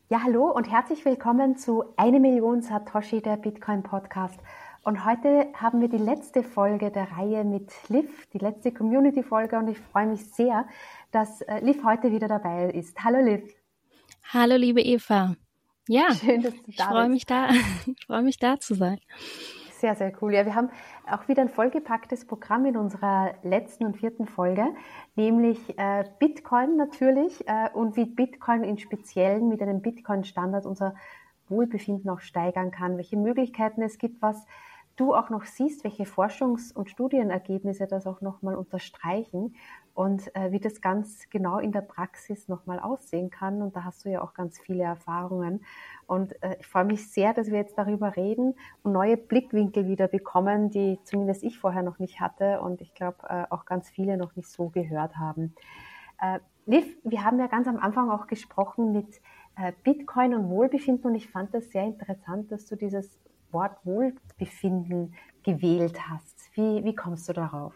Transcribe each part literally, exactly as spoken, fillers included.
Ja, hallo und herzlich willkommen zu eine Million Satoshi, der Bitcoin-Podcast. Und heute haben wir die letzte Folge der Reihe mit Liv, die letzte Community-Folge, und ich freue mich sehr, dass äh, Liv heute wieder dabei ist. Hallo Liv. Hallo liebe Eva. Ja, schön, dass du ich da freue bist. mich da, ich freue mich da zu sein. Sehr, sehr cool. Ja, wir haben auch wieder ein vollgepacktes Programm in unserer letzten und vierten Folge, nämlich äh, Bitcoin natürlich äh, und wie Bitcoin in Speziellen mit einem Bitcoin-Standard unser Wohlbefinden auch steigern kann, welche Möglichkeiten es gibt, was du auch noch siehst, welche Forschungs- und Studienergebnisse das auch nochmal unterstreichen und äh, wie das ganz genau in der Praxis nochmal aussehen kann. Und da hast du ja auch ganz viele Erfahrungen. Und äh, ich freue mich sehr, dass wir jetzt darüber reden und neue Blickwinkel wieder bekommen, die zumindest ich vorher noch nicht hatte und ich glaube äh, auch ganz viele noch nicht so gehört haben. Äh, Liv, wir haben ja ganz am Anfang auch gesprochen mit äh, Bitcoin und Wohlbefinden und ich fand das sehr interessant, dass du dieses Wort Wohlbefinden gewählt hast. Wie, wie kommst du darauf?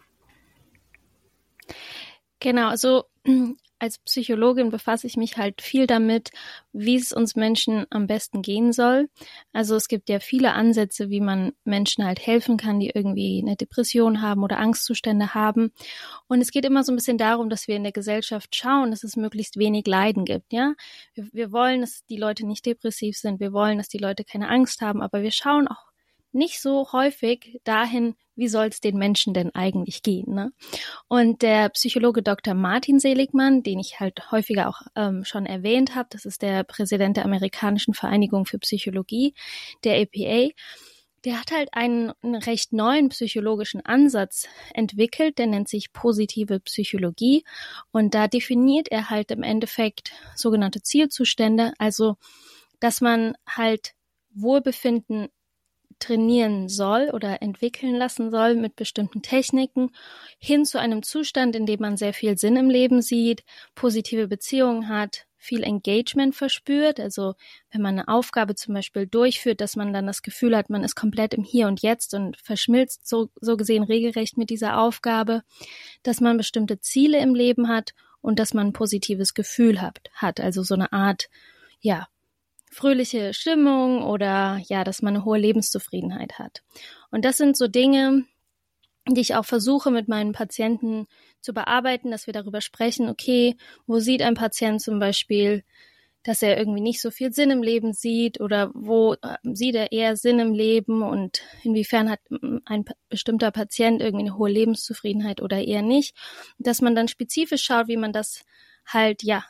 Genau, also als Psychologin befasse ich mich halt viel damit, wie es uns Menschen am besten gehen soll. Also es gibt ja viele Ansätze, wie man Menschen halt helfen kann, die irgendwie eine Depression haben oder Angstzustände haben. Und es geht immer so ein bisschen darum, dass wir in der Gesellschaft schauen, dass es möglichst wenig Leiden gibt, ja. Wir, wir wollen, dass die Leute nicht depressiv sind, wir wollen, dass die Leute keine Angst haben, aber wir schauen auch nicht so häufig dahin, wie soll es den Menschen denn eigentlich gehen, ne? Und der Psychologe Doktor Martin Seligman, den ich halt häufiger auch ähm, schon erwähnt habe, das ist der Präsident der Amerikanischen Vereinigung für Psychologie, der A P A, der hat halt einen, einen recht neuen psychologischen Ansatz entwickelt, der nennt sich positive Psychologie und da definiert er halt im Endeffekt sogenannte Zielzustände, also dass man halt Wohlbefinden trainieren soll oder entwickeln lassen soll mit bestimmten Techniken hin zu einem Zustand, in dem man sehr viel Sinn im Leben sieht, positive Beziehungen hat, viel Engagement verspürt, also wenn man eine Aufgabe zum Beispiel durchführt, dass man dann das Gefühl hat, man ist komplett im Hier und Jetzt und verschmilzt so, so gesehen regelrecht mit dieser Aufgabe, dass man bestimmte Ziele im Leben hat und dass man ein positives Gefühl hat, hat also so eine Art, ja, fröhliche Stimmung oder ja, dass man eine hohe Lebenszufriedenheit hat. Und das sind so Dinge, die ich auch versuche mit meinen Patienten zu bearbeiten, dass wir darüber sprechen, okay, wo sieht ein Patient zum Beispiel, dass er irgendwie nicht so viel Sinn im Leben sieht oder wo äh, sieht er eher Sinn im Leben und inwiefern hat ein bestimmter Patient irgendwie eine hohe Lebenszufriedenheit oder eher nicht. Dass man dann spezifisch schaut, wie man das halt, ja,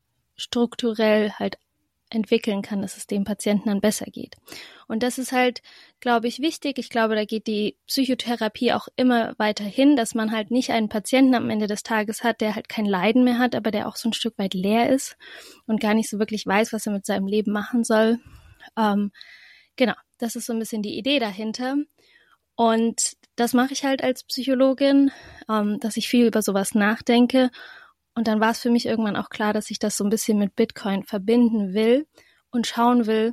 strukturell halt entwickeln kann, dass es dem Patienten dann besser geht. Und das ist halt, glaube ich, wichtig. Ich glaube, da geht die Psychotherapie auch immer weiter hin, dass man halt nicht einen Patienten am Ende des Tages hat, der halt kein Leiden mehr hat, aber der auch so ein Stück weit leer ist und gar nicht so wirklich weiß, was er mit seinem Leben machen soll. Ähm, genau, das ist so ein bisschen die Idee dahinter. Und das mache ich halt als Psychologin, ähm, dass ich viel über sowas nachdenke. Und dann war es für mich irgendwann auch klar, dass ich das so ein bisschen mit Bitcoin verbinden will und schauen will,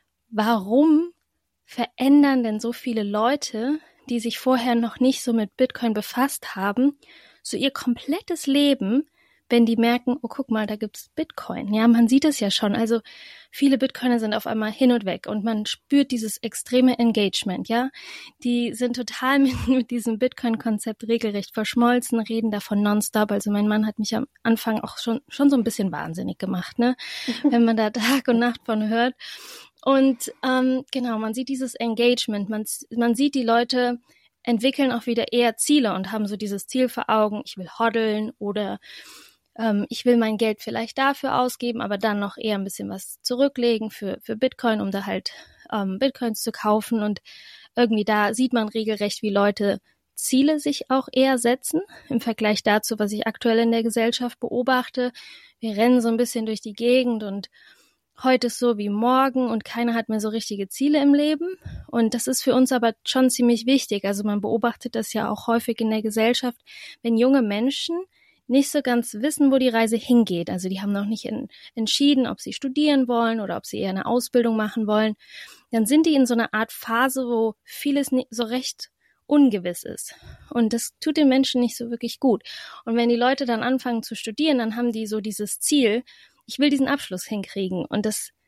warum verändern denn so viele Leute, die sich vorher noch nicht so mit Bitcoin befasst haben, so ihr komplettes Leben, wenn die merken, oh, guck mal, da gibt's Bitcoin. Ja, man sieht es ja schon. Also viele Bitcoiner sind auf einmal hin und weg und man spürt dieses extreme Engagement, ja. Die sind total mit, mit diesem Bitcoin-Konzept regelrecht verschmolzen, reden davon nonstop. Also mein Mann hat mich am Anfang auch schon, schon so ein bisschen wahnsinnig gemacht, ne, wenn man da Tag und Nacht von hört. Und ähm, genau, man sieht dieses Engagement, man, man sieht die Leute entwickeln auch wieder eher Ziele und haben so dieses Ziel vor Augen, ich will hoddeln oder ähm, ich will mein Geld vielleicht dafür ausgeben, aber dann noch eher ein bisschen was zurücklegen für, für Bitcoin, um da halt ähm, Bitcoins zu kaufen. Und irgendwie da sieht man regelrecht, wie Leute Ziele sich auch eher setzen im Vergleich dazu, was ich aktuell in der Gesellschaft beobachte. Wir rennen so ein bisschen durch die Gegend und heute ist so wie morgen und keiner hat mehr so richtige Ziele im Leben. Und das ist für uns aber schon ziemlich wichtig. Also man beobachtet das ja auch häufig in der Gesellschaft, wenn junge Menschen nicht so ganz wissen, wo die Reise hingeht. Also die haben noch nicht in, entschieden, ob sie studieren wollen oder ob sie eher eine Ausbildung machen wollen. Dann sind die in so einer Art Phase, wo vieles nicht so recht ungewiss ist. Und das tut den Menschen nicht so wirklich gut. Und wenn die Leute dann anfangen zu studieren, dann haben die so dieses Ziel, ich will diesen Abschluss hinkriegen. Und das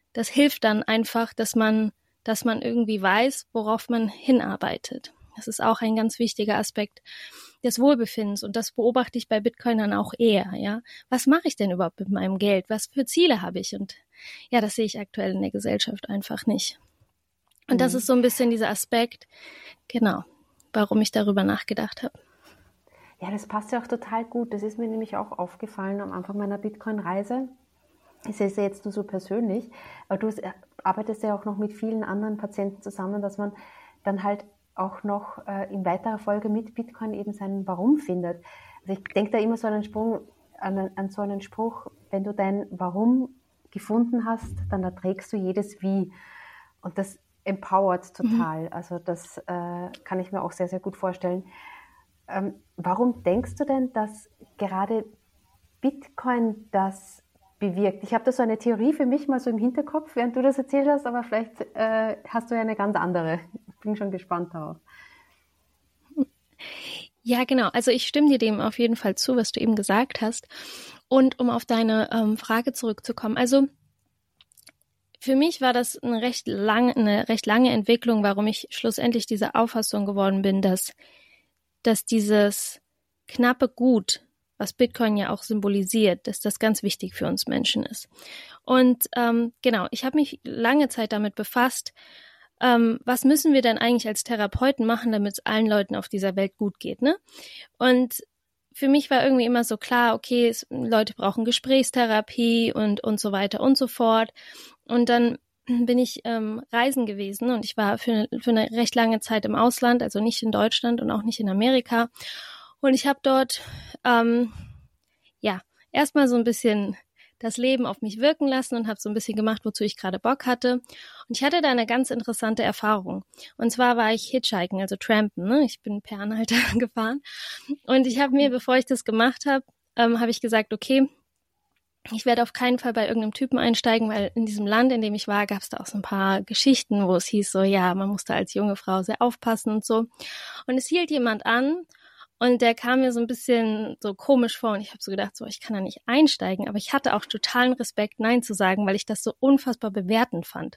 das hilft dann einfach, dass man, dass man irgendwie weiß, worauf man hinarbeitet. Das ist auch ein ganz wichtiger Aspekt des Wohlbefindens und das beobachte ich bei Bitcoinern auch eher, ja. Was mache ich denn überhaupt mit meinem Geld? Was für Ziele habe ich? Und ja, das sehe ich aktuell in der Gesellschaft einfach nicht. Und mhm. das ist so ein bisschen dieser Aspekt, genau, warum ich darüber nachgedacht habe. Ja, das passt ja auch total gut. Das ist mir nämlich auch aufgefallen am Anfang meiner Bitcoin-Reise. Es ist ja jetzt nur so persönlich, aber du arbeitest ja auch noch mit vielen anderen Patienten zusammen, dass man dann halt auch noch äh, in weiterer Folge mit Bitcoin eben sein Warum findet. Also ich denke da immer so an einen, Sprung, an, an so einen Spruch, wenn du dein Warum gefunden hast, dann erträgst du jedes Wie. Und das empowert total. Mhm. Also das äh, kann ich mir auch sehr, sehr gut vorstellen. Ähm, warum denkst du denn, dass gerade Bitcoin das bewirkt? Ich habe da so eine Theorie für mich mal so im Hinterkopf, während du das erzählt hast, aber vielleicht äh, hast du ja eine ganz andere. Ich bin schon gespannt darauf. Ja, genau. Also ich stimme dir dem auf jeden Fall zu, was du eben gesagt hast. Und um auf deine ähm, Frage zurückzukommen, also für mich war das eine recht lange, eine recht lange Entwicklung, warum ich schlussendlich diese Auffassung geworden bin, dass, dass dieses knappe Gut, was Bitcoin ja auch symbolisiert, dass das ganz wichtig für uns Menschen ist. Und ähm, genau, ich habe mich lange Zeit damit befasst, ähm, was müssen wir denn eigentlich als Therapeuten machen, damit es allen Leuten auf dieser Welt gut geht, ne? Und für mich war irgendwie immer so klar, okay, es, Leute brauchen Gesprächstherapie und und so weiter und so fort. Und dann bin ich ähm, reisen gewesen und ich war für, für eine recht lange Zeit im Ausland, also nicht in Deutschland und auch nicht in Amerika. Und ich habe dort ähm, ja erstmal so ein bisschen das Leben auf mich wirken lassen und habe so ein bisschen gemacht, wozu ich gerade Bock hatte. Und ich hatte da eine ganz interessante Erfahrung. Und zwar war ich Hitchhiken, also Trampen. Ne? Ich bin per Anhalter gefahren. Und ich habe mir, bevor ich das gemacht habe, ähm, habe ich gesagt, okay, ich werde auf keinen Fall bei irgendeinem Typen einsteigen, weil in diesem Land, in dem ich war, gab es da auch so ein paar Geschichten, wo es hieß so, ja, man musste als junge Frau sehr aufpassen und so. Und es hielt jemand an und der kam mir so ein bisschen so komisch vor und ich habe so gedacht, so, ich kann da nicht einsteigen, aber ich hatte auch totalen Respekt, Nein zu sagen, weil ich das so unfassbar bewertend fand.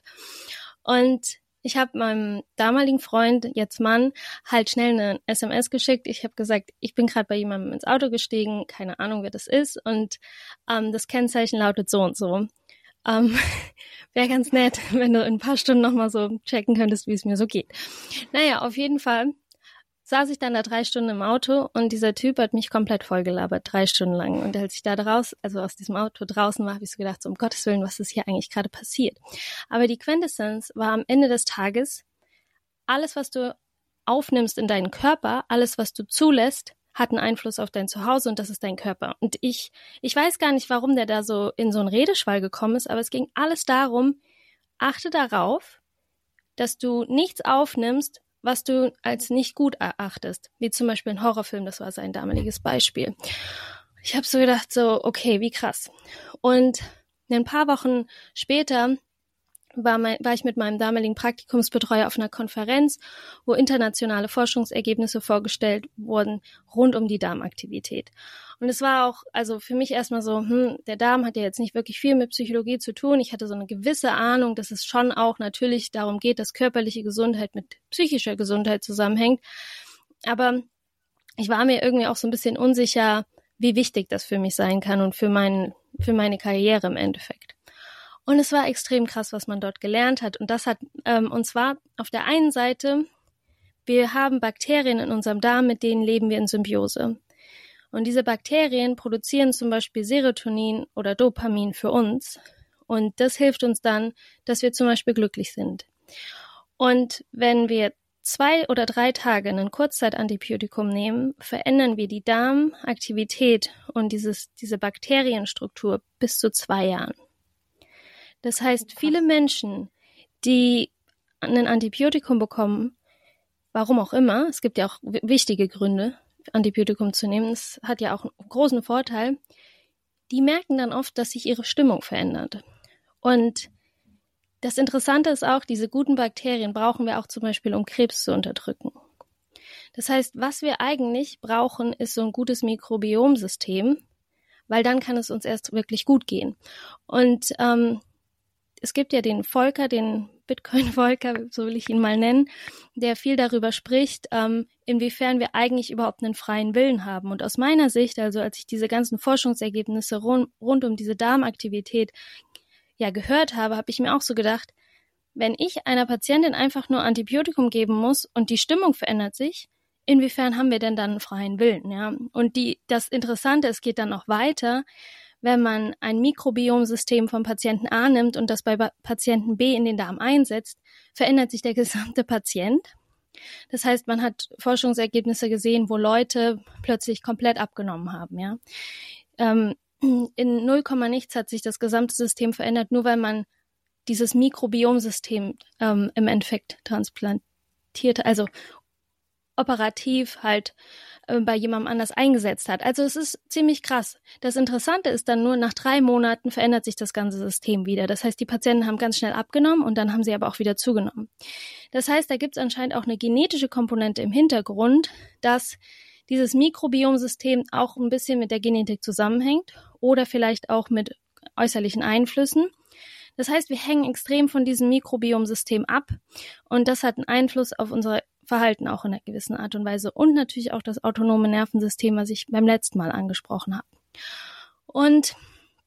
Und ich habe meinem damaligen Freund, jetzt Mann, halt schnell eine S M S geschickt. Ich habe gesagt, ich bin gerade bei jemandem ins Auto gestiegen, keine Ahnung, wer das ist. Und ähm, das Kennzeichen lautet so und so. Ähm, wäre ganz nett, wenn du in ein paar Stunden nochmal so checken könntest, wie es mir so geht. Naja, auf jeden Fall saß ich dann da drei Stunden im Auto und dieser Typ hat mich komplett vollgelabert, drei Stunden lang. Und als ich da draus, also aus diesem Auto draußen war, habe ich so gedacht, so um Gottes Willen, was ist hier eigentlich gerade passiert? Aber die Quintessenz war am Ende des Tages, alles, was du aufnimmst in deinen Körper, alles, was du zulässt, hat einen Einfluss auf dein Zuhause und das ist dein Körper. Und ich, ich weiß gar nicht, warum der da so in so einen Redeschwall gekommen ist, aber es ging alles darum, achte darauf, dass du nichts aufnimmst, was du als nicht gut erachtest, wie zum Beispiel ein Horrorfilm, das war sein damaliges Beispiel. Ich habe so gedacht, so, okay, wie krass. Und ein paar Wochen später war, mein, war ich mit meinem damaligen Praktikumsbetreuer auf einer Konferenz, wo internationale Forschungsergebnisse vorgestellt wurden rund um die Darmaktivität. Und es war auch, also für mich erstmal so, hm, der Darm hat ja jetzt nicht wirklich viel mit Psychologie zu tun. Ich hatte so eine gewisse Ahnung, dass es schon auch natürlich darum geht, dass körperliche Gesundheit mit psychischer Gesundheit zusammenhängt. Aber ich war mir irgendwie auch so ein bisschen unsicher, wie wichtig das für mich sein kann und für, mein, für meine Karriere im Endeffekt. Und es war extrem krass, was man dort gelernt hat. Und das hat, ähm, und zwar auf der einen Seite, wir haben Bakterien in unserem Darm, mit denen leben wir in Symbiose. Und diese Bakterien produzieren zum Beispiel Serotonin oder Dopamin für uns. Und das hilft uns dann, dass wir zum Beispiel glücklich sind. Und wenn wir zwei oder drei Tage ein Kurzzeitantibiotikum nehmen, verändern wir die Darmaktivität und dieses, diese Bakterienstruktur bis zu zwei Jahren. Das heißt, viele Menschen, die ein Antibiotikum bekommen, warum auch immer, es gibt ja auch w- wichtige Gründe, Antibiotikum zu nehmen, es hat ja auch einen großen Vorteil, die merken dann oft, dass sich ihre Stimmung verändert. Und das Interessante ist auch, diese guten Bakterien brauchen wir auch zum Beispiel, um Krebs zu unterdrücken. Das heißt, was wir eigentlich brauchen, ist so ein gutes Mikrobiomsystem, weil dann kann es uns erst wirklich gut gehen. Und ähm, es gibt ja den Volcker, den Bitcoin-Volcker, so will ich ihn mal nennen, der viel darüber spricht, ähm, inwiefern wir eigentlich überhaupt einen freien Willen haben. Und aus meiner Sicht, also als ich diese ganzen Forschungsergebnisse rund, rund um diese Darmaktivität ja gehört habe, habe ich mir auch so gedacht, wenn ich einer Patientin einfach nur Antibiotikum geben muss und die Stimmung verändert sich, inwiefern haben wir denn dann einen freien Willen? Ja? Und die, das Interessante, es geht dann noch weiter, wenn man ein Mikrobiomsystem vom Patienten A nimmt und das bei Patienten B in den Darm einsetzt, verändert sich der gesamte Patient. Das heißt, man hat Forschungsergebnisse gesehen, wo Leute plötzlich komplett abgenommen haben. Ja? Ähm, in null Komma nichts hat sich das gesamte System verändert, nur weil man dieses Mikrobiomsystem ähm, im Endeffekt transplantiert, also operativ halt äh, bei jemandem anders eingesetzt hat. Also es ist ziemlich krass. Das Interessante ist dann nur, nach drei Monaten verändert sich das ganze System wieder. Das heißt, die Patienten haben ganz schnell abgenommen und dann haben sie aber auch wieder zugenommen. Das heißt, da gibt es anscheinend auch eine genetische Komponente im Hintergrund, dass dieses Mikrobiomsystem auch ein bisschen mit der Genetik zusammenhängt oder vielleicht auch mit äußerlichen Einflüssen. Das heißt, wir hängen extrem von diesem Mikrobiomsystem ab und das hat einen Einfluss auf unser Verhalten auch in einer gewissen Art und Weise und natürlich auch das autonome Nervensystem, was ich beim letzten Mal angesprochen habe. Und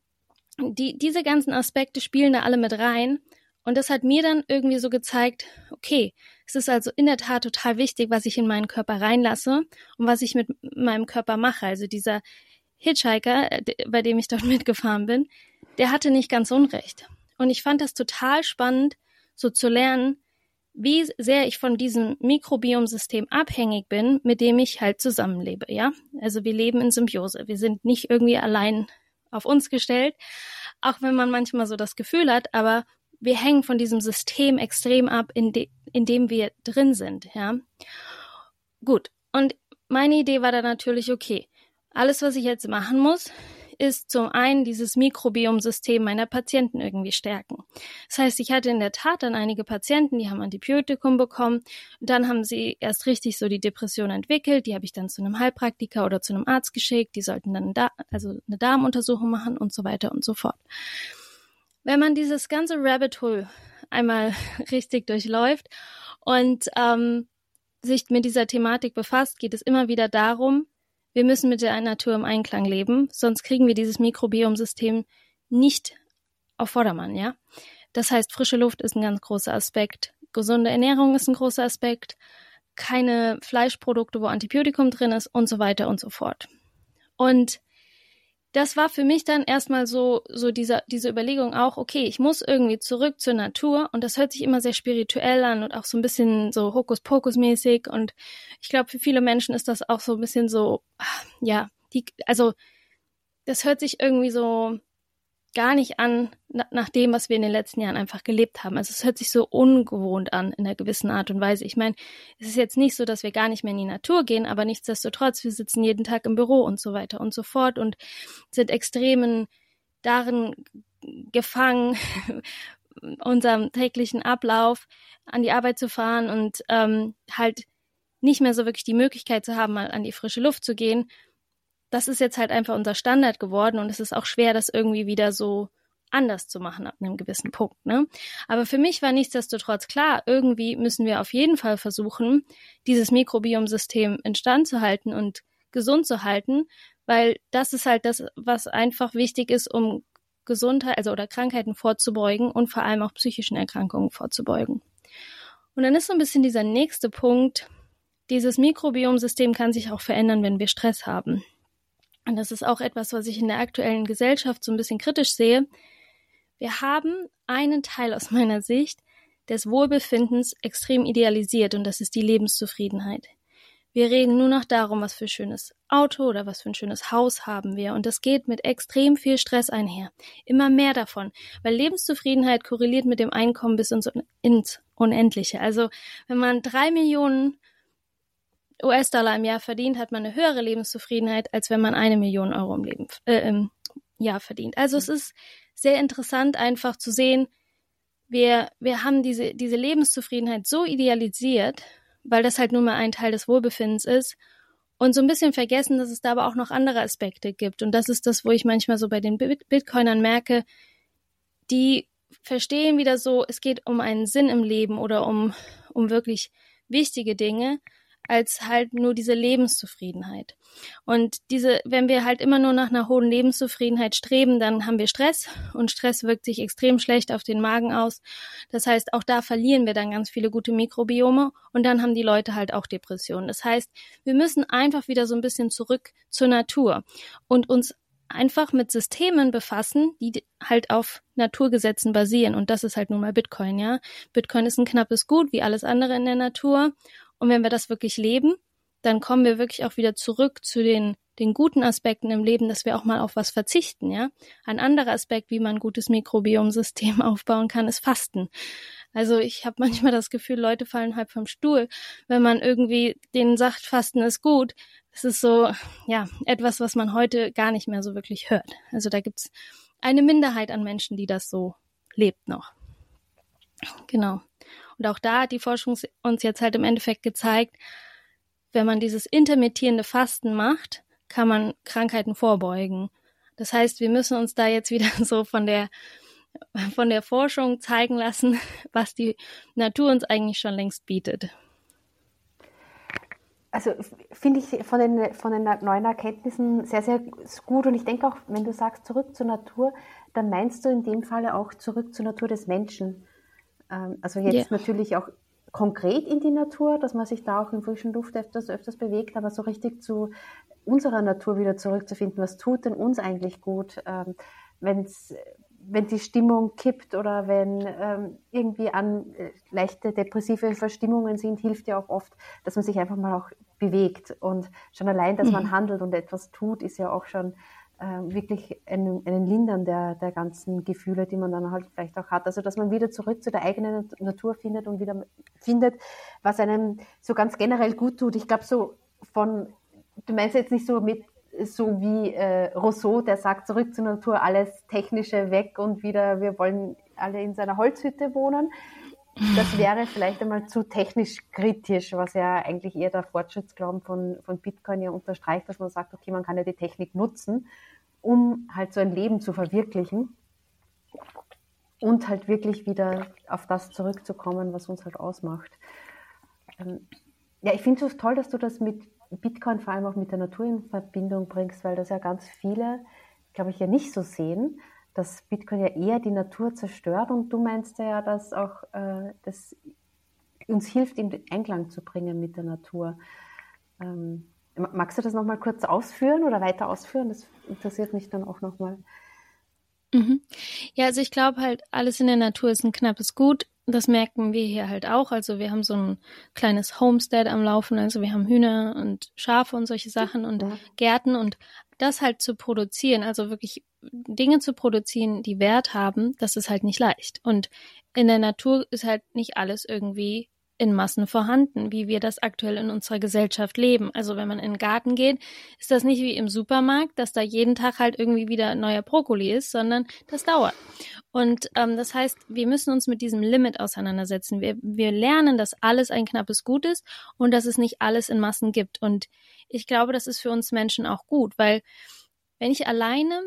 die, diese ganzen Aspekte spielen da alle mit rein und das hat mir dann irgendwie so gezeigt, okay, es ist also in der Tat total wichtig, was ich in meinen Körper reinlasse und was ich mit meinem Körper mache. Also dieser Hitchhiker, bei dem ich dort mitgefahren bin, der hatte nicht ganz Unrecht. Und ich fand das total spannend, so zu lernen, wie sehr ich von diesem Mikrobiomsystem abhängig bin, mit dem ich halt zusammenlebe, ja. Also wir leben in Symbiose. Wir sind nicht irgendwie allein auf uns gestellt, auch wenn man manchmal so das Gefühl hat, aber wir hängen von diesem System extrem ab, in, de- in dem wir drin sind, ja. Gut. Und meine Idee war dann natürlich, okay, alles, was ich jetzt machen muss, ist zum einen dieses Mikrobiomsystem meiner Patienten irgendwie stärken. Das heißt, ich hatte in der Tat dann einige Patienten, die haben Antibiotikum bekommen und dann haben sie erst richtig so die Depression entwickelt, die habe ich dann zu einem Heilpraktiker oder zu einem Arzt geschickt, die sollten dann da, also eine Darmuntersuchung machen und so weiter und so fort. Wenn man dieses ganze Rabbit Hole einmal richtig durchläuft und ähm, sich mit dieser Thematik befasst, geht es immer wieder darum, wir müssen mit der Natur im Einklang leben, sonst kriegen wir dieses Mikrobiomsystem nicht auf Vordermann, ja. Das heißt, frische Luft ist ein ganz großer Aspekt, gesunde Ernährung ist ein großer Aspekt, keine Fleischprodukte, wo Antibiotikum drin ist und so weiter und so fort. Und das war für mich dann erstmal so, so dieser, diese Überlegung auch, okay, ich muss irgendwie zurück zur Natur und das hört sich immer sehr spirituell an und auch so ein bisschen so Hokuspokus-mäßig und ich glaube, für viele Menschen ist das auch so ein bisschen so, ja, die, also das hört sich irgendwie so gar nicht an na, nach dem, was wir in den letzten Jahren einfach gelebt haben. Also es hört sich so ungewohnt an in einer gewissen Art und Weise. Ich meine, es ist jetzt nicht so, dass wir gar nicht mehr in die Natur gehen, aber nichtsdestotrotz, wir sitzen jeden Tag im Büro und so weiter und so fort und sind extremen darin gefangen, unserem täglichen Ablauf an die Arbeit zu fahren und ähm, halt nicht mehr so wirklich die Möglichkeit zu haben, mal an die frische Luft zu gehen. Das ist jetzt halt einfach unser Standard geworden und es ist auch schwer, das irgendwie wieder so anders zu machen ab einem gewissen Punkt, ne? Aber für mich war nichtsdestotrotz klar, irgendwie müssen wir auf jeden Fall versuchen, dieses Mikrobiomsystem instand zu halten und gesund zu halten, weil das ist halt das, was einfach wichtig ist, um Gesundheit, also oder Krankheiten vorzubeugen und vor allem auch psychischen Erkrankungen vorzubeugen. Und dann ist so ein bisschen dieser nächste Punkt, dieses Mikrobiomsystem kann sich auch verändern, wenn wir Stress haben. Und das ist auch etwas, was ich in der aktuellen Gesellschaft so ein bisschen kritisch sehe. Wir haben einen Teil aus meiner Sicht des Wohlbefindens extrem idealisiert und das ist die Lebenszufriedenheit. Wir reden nur noch darum, was für ein schönes Auto oder was für ein schönes Haus haben wir und das geht mit extrem viel Stress einher. Immer mehr davon, weil Lebenszufriedenheit korreliert mit dem Einkommen bis ins Unendliche. Also wenn man drei Millionen U S-Dollar im Jahr verdient, hat man eine höhere Lebenszufriedenheit, als wenn man eine Million Euro im, Leben, äh, im Jahr verdient. Also es ist sehr interessant, einfach zu sehen, wir, wir haben diese, diese Lebenszufriedenheit so idealisiert, weil das halt nun mal ein Teil des Wohlbefindens ist und so ein bisschen vergessen, dass es da aber auch noch andere Aspekte gibt. Und das ist das, wo ich manchmal so bei den Bitcoinern merke, die verstehen wieder so, es geht um einen Sinn im Leben oder um, um wirklich wichtige Dinge, als halt nur diese Lebenszufriedenheit. Und diese, wenn wir halt immer nur nach einer hohen Lebenszufriedenheit streben, dann haben wir Stress und Stress wirkt sich extrem schlecht auf den Magen aus. Das heißt, auch da verlieren wir dann ganz viele gute Mikrobiome und dann haben die Leute halt auch Depressionen. Das heißt, wir müssen einfach wieder so ein bisschen zurück zur Natur und uns einfach mit Systemen befassen, die halt auf Naturgesetzen basieren. Und das ist halt nun mal Bitcoin, ja. Bitcoin ist ein knappes Gut, wie alles andere in der Natur. Und wenn wir das wirklich leben, dann kommen wir wirklich auch wieder zurück zu den, den guten Aspekten im Leben, dass wir auch mal auf was verzichten, ja. Ein anderer Aspekt, wie man ein gutes Mikrobiomsystem aufbauen kann, ist Fasten. Also ich habe manchmal das Gefühl, Leute fallen halb vom Stuhl, wenn man irgendwie denen sagt, Fasten ist gut. Es ist so, ja, etwas, was man heute gar nicht mehr so wirklich hört. Also da gibt's eine Minderheit an Menschen, die das so lebt noch. Genau. Und auch da hat die Forschung uns jetzt halt im Endeffekt gezeigt, wenn man dieses intermittierende Fasten macht, kann man Krankheiten vorbeugen. Das heißt, wir müssen uns da jetzt wieder so von der von der Forschung zeigen lassen, was die Natur uns eigentlich schon längst bietet. Also finde ich von den, von den neuen Erkenntnissen sehr, sehr gut. Und ich denke auch, wenn du sagst, zurück zur Natur, dann meinst du in dem Falle auch zurück zur Natur des Menschen. Also jetzt yeah. natürlich auch konkret in die Natur, dass man sich da auch in frischen Luft öfters, öfters bewegt, aber so richtig zu unserer Natur wieder zurückzufinden. Was tut denn uns eigentlich gut, wenn's, wenn die Stimmung kippt oder wenn ähm, irgendwie an äh, leichte depressive Verstimmungen sind, hilft ja auch oft, dass man sich einfach mal auch bewegt. Und schon allein, dass mhm. man handelt und etwas tut, ist ja auch schon äh, wirklich ein, ein Lindern der, der ganzen Gefühle, die man dann halt vielleicht auch hat. Also, dass man wieder zurück zu der eigenen Natur findet und wieder findet, was einem so ganz generell gut tut. Ich glaube, so von, du meinst jetzt nicht so mit, so wie äh, Rousseau, der sagt, zurück zur Natur, alles Technische weg und wieder, wir wollen alle in seiner Holzhütte wohnen. Das wäre vielleicht einmal zu technisch kritisch, was ja eigentlich eher der Fortschrittsglauben von, von Bitcoin ja unterstreicht, dass man sagt, okay, man kann ja die Technik nutzen, um halt so ein Leben zu verwirklichen und halt wirklich wieder auf das zurückzukommen, was uns halt ausmacht. Ähm, ja, ich finde es toll, dass du das mit Bitcoin vor allem auch mit der Natur in Verbindung bringst, weil das ja ganz viele, glaube ich, ja nicht so sehen, dass Bitcoin ja eher die Natur zerstört und du meinst ja, dass auch äh, das uns hilft, in Einklang zu bringen mit der Natur. Ähm, magst du das nochmal kurz ausführen oder weiter ausführen? Das interessiert mich dann auch nochmal. Mhm. Ja, also ich glaube halt, alles in der Natur ist ein knappes Gut. Das merken wir hier halt auch. Also wir haben so ein kleines Homestead am Laufen. Also wir haben Hühner und Schafe und solche Sachen und ja. Gärten. Und das halt zu produzieren, also wirklich Dinge zu produzieren, die Wert haben, das ist halt nicht leicht. Und in der Natur ist halt nicht alles irgendwie in Massen vorhanden, wie wir das aktuell in unserer Gesellschaft leben. Also wenn man in den Garten geht, ist das nicht wie im Supermarkt, dass da jeden Tag halt irgendwie wieder neuer Brokkoli ist, sondern das dauert. Und ähm, das heißt, wir müssen uns mit diesem Limit auseinandersetzen. Wir, wir lernen, dass alles ein knappes Gut ist und dass es nicht alles in Massen gibt. Und ich glaube, das ist für uns Menschen auch gut, weil wenn ich alleine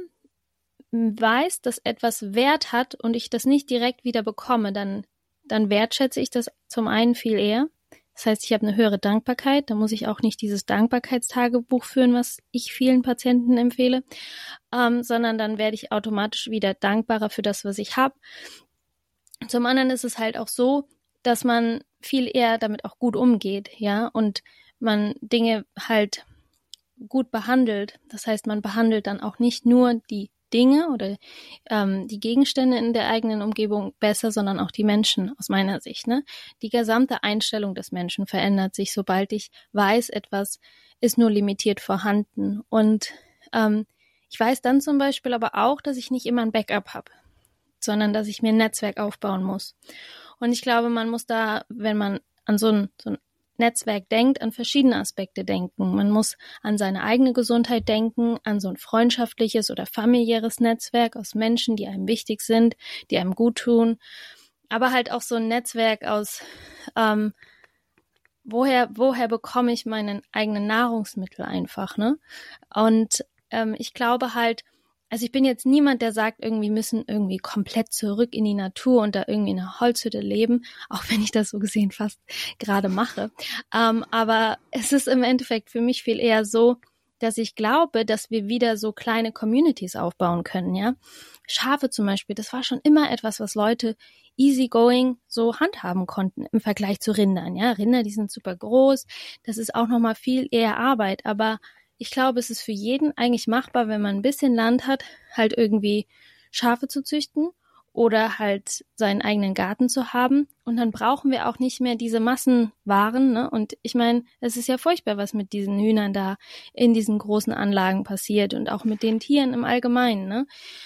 weiß, dass etwas Wert hat und ich das nicht direkt wieder bekomme, dann dann wertschätze ich das zum einen viel eher. Das heißt, ich habe eine höhere Dankbarkeit. Da muss ich auch nicht dieses Dankbarkeitstagebuch führen, was ich vielen Patienten empfehle, ähm, sondern dann werde ich automatisch wieder dankbarer für das, was ich habe. Zum anderen ist es halt auch so, dass man viel eher damit auch gut umgeht, ja, und man Dinge halt gut behandelt. Das heißt, man behandelt dann auch nicht nur die Dinge oder ähm, die Gegenstände in der eigenen Umgebung besser, sondern auch die Menschen aus meiner Sicht. Ne? Die gesamte Einstellung des Menschen verändert sich, sobald ich weiß, etwas ist nur limitiert vorhanden. Und ähm, ich weiß dann zum Beispiel aber auch, dass ich nicht immer ein Backup habe, sondern dass ich mir ein Netzwerk aufbauen muss. Und ich glaube, man muss da, wenn man an so ein, so ein Netzwerk denkt, an verschiedene Aspekte denken. Man muss an seine eigene Gesundheit denken, an so ein freundschaftliches oder familiäres Netzwerk aus Menschen, die einem wichtig sind, die einem gut tun. Aber halt auch so ein Netzwerk aus, ähm, woher, woher bekomme ich meine eigenen Nahrungsmittel einfach, ne? Und ähm, ich glaube halt, also ich bin jetzt niemand, der sagt, irgendwie müssen irgendwie komplett zurück in die Natur und da irgendwie in einer Holzhütte leben, auch wenn ich das so gesehen fast gerade mache. Ähm, aber es ist im Endeffekt für mich viel eher so, dass ich glaube, dass wir wieder so kleine Communities aufbauen können, ja. Schafe zum Beispiel, das war schon immer etwas, was Leute easygoing so handhaben konnten im Vergleich zu Rindern, ja. Rinder, die sind super groß, das ist auch nochmal viel eher Arbeit, aber ich glaube, es ist für jeden eigentlich machbar, wenn man ein bisschen Land hat, halt irgendwie Schafe zu züchten oder halt seinen eigenen Garten zu haben. Und dann brauchen wir auch nicht mehr diese Massenwaren, ne? Und ich meine, es ist ja furchtbar, was mit diesen Hühnern da in diesen großen Anlagen passiert und auch mit den Tieren im Allgemeinen, ne?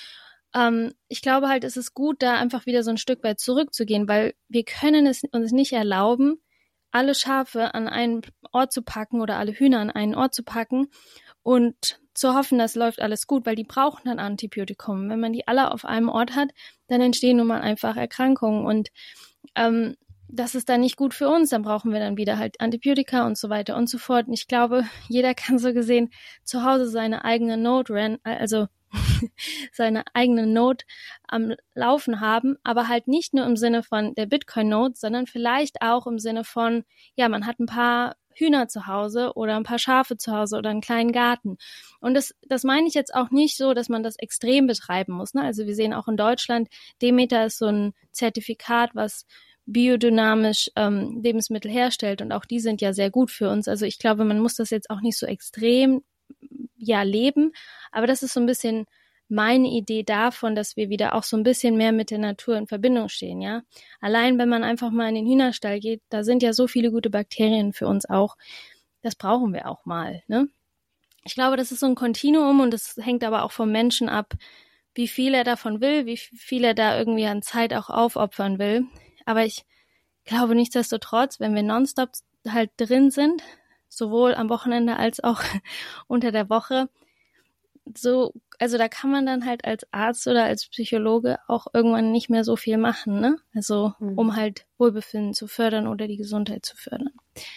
Ähm, ich glaube halt, es ist gut, da einfach wieder so ein Stück weit zurückzugehen, weil wir können es uns nicht erlauben, alle Schafe an einen Ort zu packen oder alle Hühner an einen Ort zu packen und zu hoffen, das läuft alles gut, weil die brauchen dann Antibiotikum. Wenn man die alle auf einem Ort hat, dann entstehen nun mal einfach Erkrankungen und ähm, das ist dann nicht gut für uns. Dann brauchen wir dann wieder halt Antibiotika und so weiter und so fort. Und ich glaube, jeder kann so gesehen zu Hause seine eigene Node ran, also seine eigene Node am Laufen haben, aber halt nicht nur im Sinne von der Bitcoin-Node, sondern vielleicht auch im Sinne von, ja, man hat ein paar Hühner zu Hause oder ein paar Schafe zu Hause oder einen kleinen Garten. Und das, das meine ich jetzt auch nicht so, dass man das extrem betreiben muss, ne? Also wir sehen auch in Deutschland, Demeter ist so ein Zertifikat, was biodynamisch ähm, Lebensmittel herstellt und auch die sind ja sehr gut für uns. Also ich glaube, man muss das jetzt auch nicht so extrem ja leben, aber das ist so ein bisschen meine Idee davon, dass wir wieder auch so ein bisschen mehr mit der Natur in Verbindung stehen, ja. Allein, wenn man einfach mal in den Hühnerstall geht, da sind ja so viele gute Bakterien für uns auch. Das brauchen wir auch mal, ne? Ich glaube, das ist so ein Kontinuum und das hängt aber auch vom Menschen ab, wie viel er davon will, wie viel er da irgendwie an Zeit auch aufopfern will. Aber ich glaube nichtsdestotrotz, wenn wir nonstop halt drin sind, sowohl am Wochenende als auch unter der Woche, so, also da kann man dann halt als Arzt oder als Psychologe auch irgendwann nicht mehr so viel machen, ne? Also mhm. um halt Wohlbefinden zu fördern oder die Gesundheit zu fördern.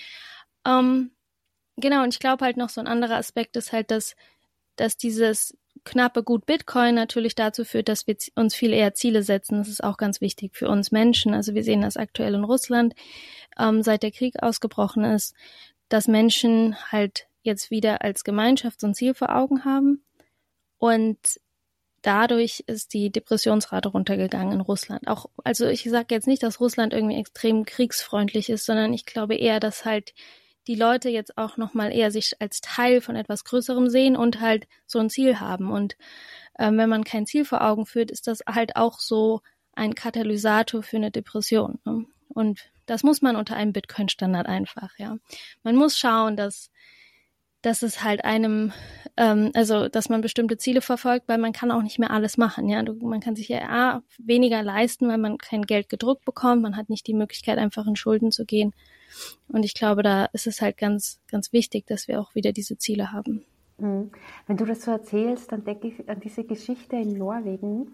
Ähm, genau, und ich glaube halt noch so ein anderer Aspekt ist halt, dass, dass dieses knappe Gut Bitcoin natürlich dazu führt, dass wir uns viel eher Ziele setzen. Das ist auch ganz wichtig für uns Menschen. Also wir sehen das aktuell in Russland, ähm, seit der Krieg ausgebrochen ist, dass Menschen halt jetzt wieder als Gemeinschaft so ein Ziel vor Augen haben. Und dadurch ist die Depressionsrate runtergegangen in Russland. Auch, also ich sage jetzt nicht, dass Russland irgendwie extrem kriegsfreundlich ist, sondern ich glaube eher, dass halt die Leute jetzt auch nochmal eher sich als Teil von etwas Größerem sehen und halt so ein Ziel haben. Und ähm, wenn man kein Ziel vor Augen führt, ist das halt auch so ein Katalysator für eine Depression, ne? Und das muss man unter einem Bitcoin-Standard einfach, ja. Man muss schauen, dass dass es halt einem, ähm, also dass man bestimmte Ziele verfolgt, weil man kann auch nicht mehr alles machen, ja. Du, man kann sich ja A, weniger leisten, weil man kein Geld gedruckt bekommt, man hat nicht die Möglichkeit, einfach in Schulden zu gehen. Und ich glaube, da ist es halt ganz, ganz wichtig, dass wir auch wieder diese Ziele haben. Wenn du das so erzählst, dann denke ich an diese Geschichte in Norwegen,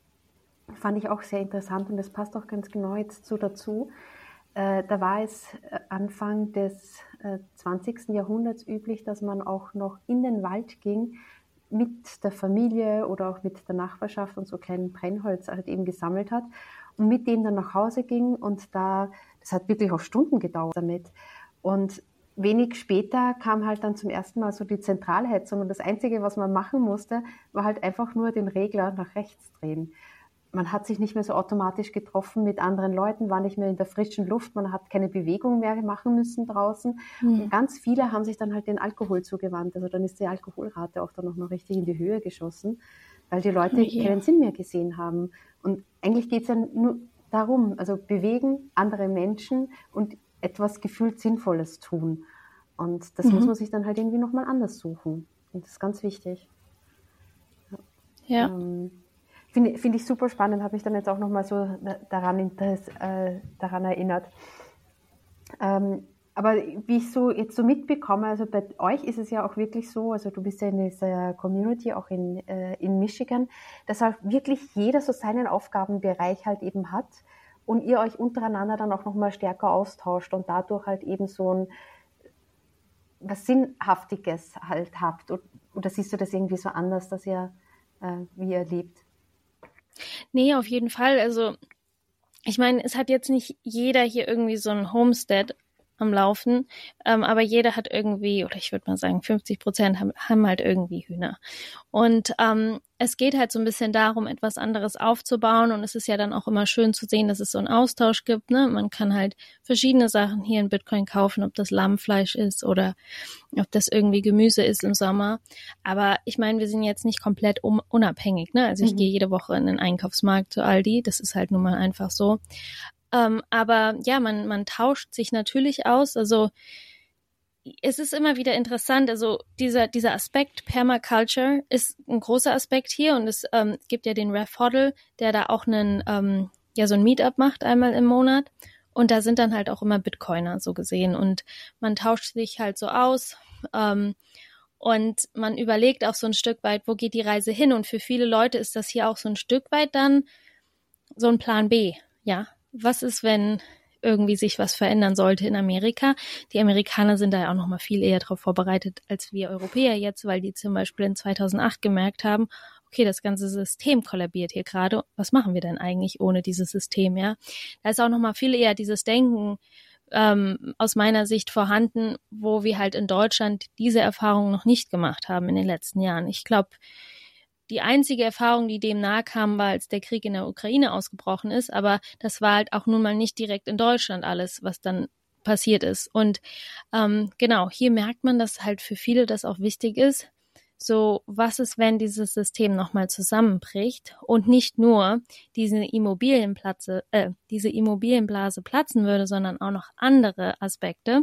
fand ich auch sehr interessant und das passt auch ganz genau jetzt so dazu. Äh, da war es Anfang des äh, zwanzigsten Jahrhunderts üblich, dass man auch noch in den Wald ging, mit der Familie oder auch mit der Nachbarschaft und so kleinen Brennholz halt eben gesammelt hat und mit dem dann nach Hause ging und da, das hat wirklich auch Stunden gedauert damit. Und wenig später kam halt dann zum ersten Mal so die Zentralheizung und das Einzige, was man machen musste, war halt einfach nur den Regler nach rechts drehen. Man hat sich nicht mehr so automatisch getroffen mit anderen Leuten, war nicht mehr in der frischen Luft, man hat keine Bewegung mehr machen müssen draußen. Mhm. Und ganz viele haben sich dann halt den Alkohol zugewandt. Also dann ist die Alkoholrate auch dann noch mal richtig in die Höhe geschossen, weil die Leute okay. keinen Sinn mehr gesehen haben. Und eigentlich geht es ja nur darum, also bewegen, andere Menschen und etwas gefühlt Sinnvolles tun. Und das mhm. muss man sich dann halt irgendwie nochmal anders suchen. Und das ist ganz wichtig. Ja. Ähm, Finde find ich super spannend, habe mich dann jetzt auch nochmal so daran, äh, daran erinnert. Ähm, aber wie ich so jetzt so mitbekomme, also bei euch ist es ja auch wirklich so, also du bist ja in dieser Community, auch in, äh, in Michigan, dass halt wirklich jeder so seinen Aufgabenbereich halt eben hat und ihr euch untereinander dann auch nochmal stärker austauscht und dadurch halt eben so ein was Sinnhaftiges halt habt. Oder siehst du das irgendwie so anders, dass ihr äh, wie er lebt. Nee, auf jeden Fall. Also ich meine, es hat jetzt nicht jeder hier irgendwie so ein Homestead am Laufen, ähm, aber jeder hat irgendwie, oder ich würde mal sagen, fünfzig Prozent haben, haben halt irgendwie Hühner. Und ähm, es geht halt so ein bisschen darum, etwas anderes aufzubauen, und es ist ja dann auch immer schön zu sehen, dass es so einen Austausch gibt, ne? Man kann halt verschiedene Sachen hier in Bitcoin kaufen, ob das Lammfleisch ist oder ob das irgendwie Gemüse ist im Sommer. Aber ich meine, wir sind jetzt nicht komplett um, unabhängig, ne? Also ich mhm. gehe jede Woche in den Einkaufsmarkt zu Aldi, das ist halt nun mal einfach so. Ähm, aber ja, man, man tauscht sich natürlich aus. Also es ist immer wieder interessant. Also dieser, dieser Aspekt Permaculture ist ein großer Aspekt hier, und es ähm, gibt ja den Rev Hoddle, der da auch einen, ähm, ja, so ein Meetup macht einmal im Monat. Und da sind dann halt auch immer Bitcoiner so gesehen, und man tauscht sich halt so aus. Ähm, und man überlegt auch so ein Stück weit, wo geht die Reise hin? Und für viele Leute ist das hier auch so ein Stück weit dann so ein Plan B, ja. Was ist, wenn irgendwie sich was verändern sollte in Amerika? Die Amerikaner sind da ja auch noch mal viel eher darauf vorbereitet als wir Europäer jetzt, weil die zum Beispiel in zweitausendacht gemerkt haben, okay, das ganze System kollabiert hier gerade. Was machen wir denn eigentlich ohne dieses System, ja? Da ist auch noch mal viel eher dieses Denken ähm, aus meiner Sicht vorhanden, wo wir halt in Deutschland diese Erfahrung noch nicht gemacht haben in den letzten Jahren. Ich glaube, die einzige Erfahrung, die dem nahe kam, war, als der Krieg in der Ukraine ausgebrochen ist. Aber das war halt auch nun mal nicht direkt in Deutschland alles, was dann passiert ist. Und ähm, genau, hier merkt man, dass halt für viele das auch wichtig ist. So, was ist, wenn dieses System nochmal zusammenbricht und nicht nur diese Immobilienplatze, äh, diese Immobilienblase platzen würde, sondern auch noch andere Aspekte?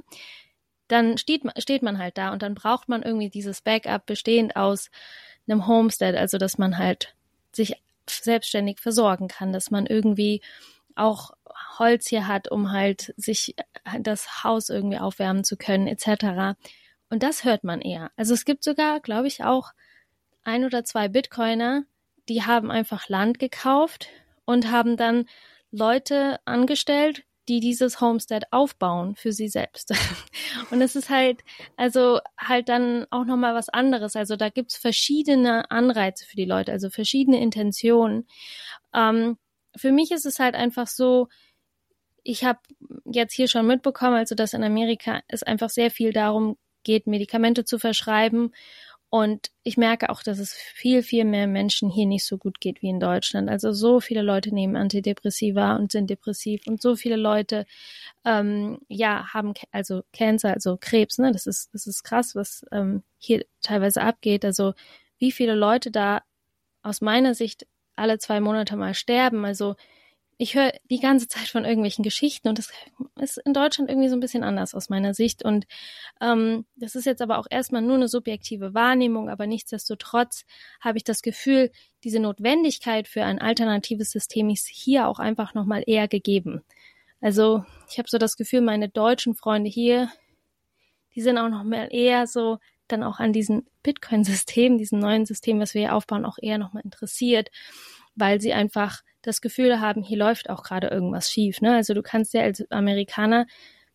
Dann steht, steht man halt da, und dann braucht man irgendwie dieses Backup bestehend aus einem Homestead, also dass man halt sich selbstständig versorgen kann, dass man irgendwie auch Holz hier hat, um halt sich das Haus irgendwie aufwärmen zu können, et cetera. Und das hört man eher. Also es gibt sogar, glaube ich, auch ein oder zwei Bitcoiner, die haben einfach Land gekauft und haben dann Leute angestellt, die dieses Homestead aufbauen für sie selbst. Und es ist halt, also halt dann auch nochmal was anderes. Also da gibt's verschiedene Anreize für die Leute, also verschiedene Intentionen. Ähm, für mich ist es halt einfach so, ich habe jetzt hier schon mitbekommen, also dass in Amerika es einfach sehr viel darum geht, Medikamente zu verschreiben. Und ich merke auch, dass es viel, viel mehr Menschen hier nicht so gut geht wie in Deutschland. Also so viele Leute nehmen Antidepressiva und sind depressiv, und so viele Leute ähm, ja haben also Cancer, also Krebs. Ne, das ist das ist krass, was ähm, hier teilweise abgeht. Also wie viele Leute da aus meiner Sicht alle zwei Monate mal sterben. Also ich höre die ganze Zeit von irgendwelchen Geschichten, und das ist in Deutschland irgendwie so ein bisschen anders aus meiner Sicht. Und ähm, das ist jetzt aber auch erstmal nur eine subjektive Wahrnehmung, aber nichtsdestotrotz habe ich das Gefühl, diese Notwendigkeit für ein alternatives System ist hier auch einfach nochmal eher gegeben. Also ich habe so das Gefühl, meine deutschen Freunde hier, die sind auch noch mal eher so dann auch an diesem Bitcoin-System, diesem neuen System, was wir hier aufbauen, auch eher nochmal interessiert, weil sie einfach das Gefühl haben, hier läuft auch gerade irgendwas schief. Ne? Also du kannst ja als Amerikaner,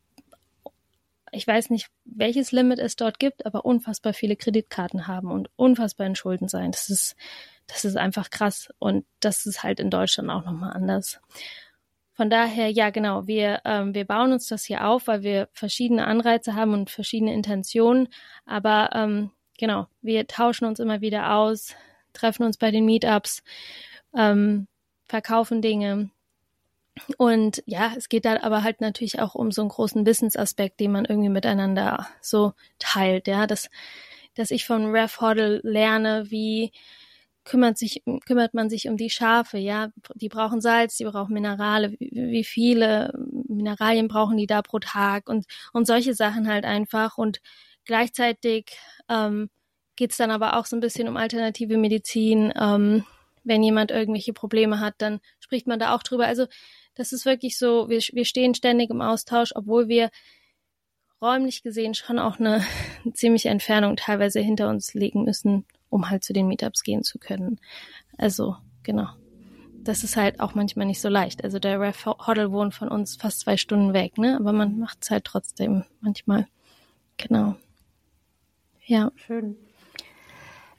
ich weiß nicht, welches Limit es dort gibt, aber unfassbar viele Kreditkarten haben und unfassbar in Schulden sein. Das ist, das ist einfach krass, und das ist halt in Deutschland auch nochmal anders. Von daher, ja genau, wir, ähm, wir bauen uns das hier auf, weil wir verschiedene Anreize haben und verschiedene Intentionen, aber ähm, genau, wir tauschen uns immer wieder aus, treffen uns bei den Meetups, ähm, verkaufen Dinge. Und ja, es geht da aber halt natürlich auch um so einen großen Wissensaspekt, den man irgendwie miteinander so teilt, ja, dass, dass ich von Rev Hoddle lerne, wie kümmert sich, kümmert man sich um die Schafe, ja, die brauchen Salz, die brauchen Minerale, wie, wie viele Mineralien brauchen die da pro Tag, und, und solche Sachen halt einfach. Und gleichzeitig ähm, geht's dann aber auch so ein bisschen um alternative Medizin. Ähm, wenn jemand irgendwelche Probleme hat, dann spricht man da auch drüber. Also das ist wirklich so, wir, wir stehen ständig im Austausch, obwohl wir räumlich gesehen schon auch eine, eine ziemliche Entfernung teilweise hinter uns legen müssen, um halt zu den Meetups gehen zu können. Also, genau. Das ist halt auch manchmal nicht so leicht. Also der Rev Hoddle wohnt von uns fast zwei Stunden weg, ne? Aber man macht es halt trotzdem manchmal. Genau. Ja. Schön.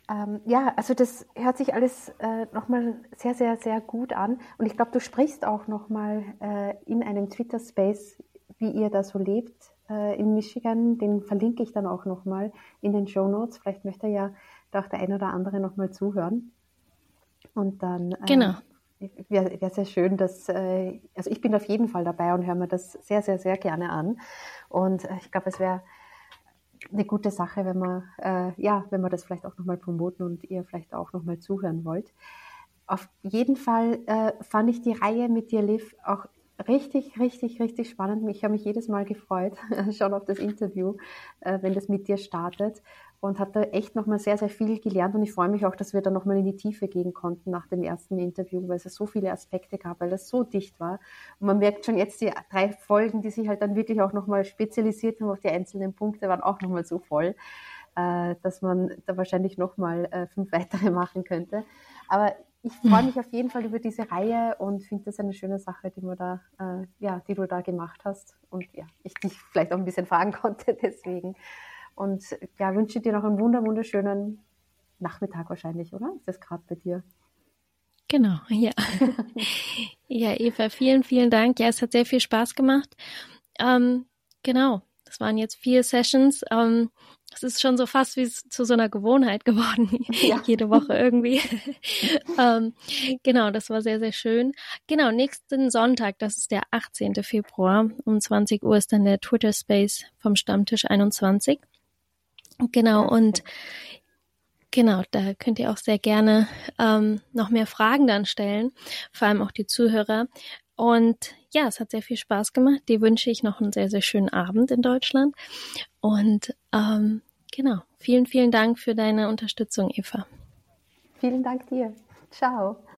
Ähm, ja, also das hört sich alles äh, nochmal sehr, sehr, sehr gut an. Und ich glaube, du sprichst auch nochmal äh, in einem Twitter-Space, wie ihr da so lebt äh, in Michigan. Den verlinke ich dann auch nochmal in den Shownotes. Vielleicht möchte ja da auch der ein oder andere nochmal zuhören. Und dann Genau. äh, wäre wär sehr schön, dass, äh, also ich bin auf jeden Fall dabei und höre mir das sehr, sehr, sehr gerne an. Und äh, ich glaube, es wäre eine gute Sache, wenn man, äh, ja, wenn wir das vielleicht auch nochmal promoten und ihr vielleicht auch nochmal zuhören wollt. Auf jeden Fall äh, fand ich die Reihe mit dir, Liv, auch richtig, richtig, richtig spannend. Ich habe mich jedes Mal gefreut, schon auf das Interview, äh, wenn das mit dir startet, und habe da echt nochmal sehr, sehr viel gelernt, und ich freue mich auch, dass wir da nochmal in die Tiefe gehen konnten nach dem ersten Interview, weil es so viele Aspekte gab, weil das so dicht war. Und man merkt schon jetzt, die drei Folgen, die sich halt dann wirklich auch nochmal spezialisiert haben auf die einzelnen Punkte, waren auch nochmal so voll, äh, dass man da wahrscheinlich nochmal äh, fünf weitere machen könnte. Aber ich freue mich auf jeden Fall über diese Reihe und finde das eine schöne Sache, die, wir da, äh, ja, die du da gemacht hast. Und ja, ich dich vielleicht auch ein bisschen fragen konnte deswegen. Und ja, wünsche dir noch einen wunder, wunderschönen Nachmittag wahrscheinlich, oder? Ist das gerade bei dir? Genau, ja. Ja, Eva, vielen, vielen Dank. Ja, es hat sehr viel Spaß gemacht. Ähm, genau, das waren jetzt vier Sessions. Ähm, es ist schon so fast wie zu so einer Gewohnheit geworden, ja. Jede Woche irgendwie. ähm, genau, das war sehr, sehr schön. Genau, nächsten Sonntag, das ist der achtzehnten Februar, um zwanzig Uhr ist dann der Twitter Space vom Stammtisch einundzwanzig. Genau, und genau, da könnt ihr auch sehr gerne ähm, noch mehr Fragen dann stellen, vor allem auch die Zuhörer. Und ja, es hat sehr viel Spaß gemacht. Dir wünsche ich noch einen sehr, sehr schönen Abend in Deutschland. Und ähm, genau, vielen, vielen Dank für deine Unterstützung, Eva. Vielen Dank dir. Ciao.